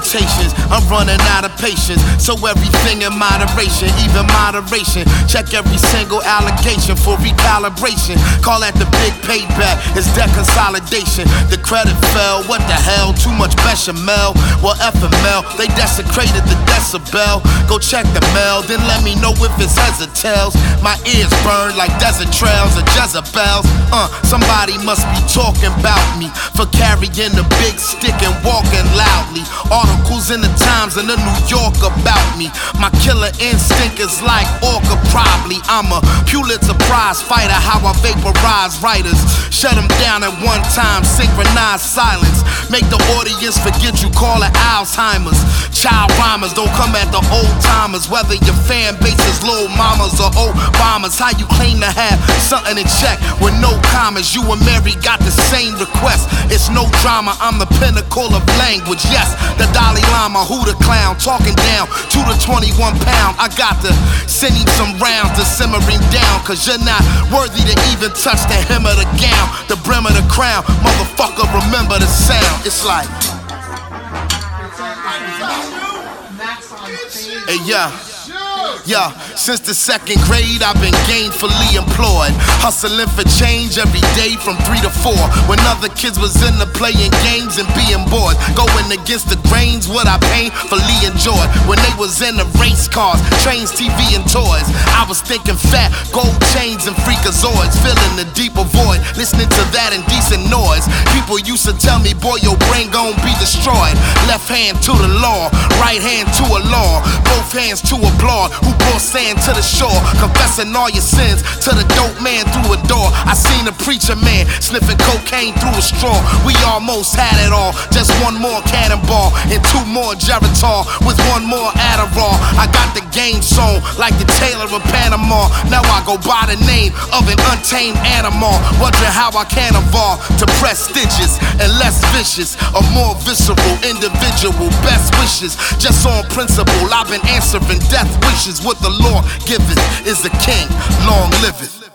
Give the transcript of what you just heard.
quotations. I'm running out of patience, so everything in moderation, even moderation. Check every single allegation for recalibration. Call that the big payback, it's debt consolidation. The credit fell, what the hell? Too much bechamel. Well, FML, they desecrated the decibel. Go check the mail, then let me know if it's heads or tails. My ears burn like desert trails or Jezebels. Somebody must be talking about me for carrying a big stick and walking loudly. Articles in the Times and the New York about me. My killer instinct is like Orca probably. I'm a Pulitzer Prize fighter, how I vaporize writers. Shut them down at one time, synchronize silence. Make the audience forget you call it Alzheimer's. Child rhymers don't come at the old timers. Whether your fan base is little mamas or Obamas. How you claim to have something in check with no commas? You and Mary got the same request. It's no drama, I'm the pinnacle of language. Yes, the Dalai Lama, who the clown? Talking down to the 21 pound. I got to send him some rounds to simmer him down. Cause you're not worthy to even touch the hem of the gown, the brim of the crown. Motherfucker, remember the sound. It's like, hey, yeah, since the second grade I've been gainfully employed, hustling for change every day from 3 to 4. When other kids was in the playing games and being bored, going against the grains, what I painfully enjoyed. When they was in the race cars, trains, TV and toys, I was thinking fat, gold chains and freakazoids, filling the deeper void, listening to that indecent noise. People used to tell me, boy, your brain gon' be destroyed. Left hand to the law, right hand to a law, both hands to applaud. Who brought sand to the shore, confessing all your sins to the dope man through a door. I seen a preacher man sniffing cocaine through a straw. We almost had it all, just one more cannonball and 2 more Geritol with 1 more Adderall. I got the game sewn like the tailor of Panama. Now I go by the name of an untamed animal, wondering how I can evolve to prestigious and less vicious, a more visceral individual. Best wishes, just on principle, I've been answering death wishes. What the Lord giveth is the king, long liveth.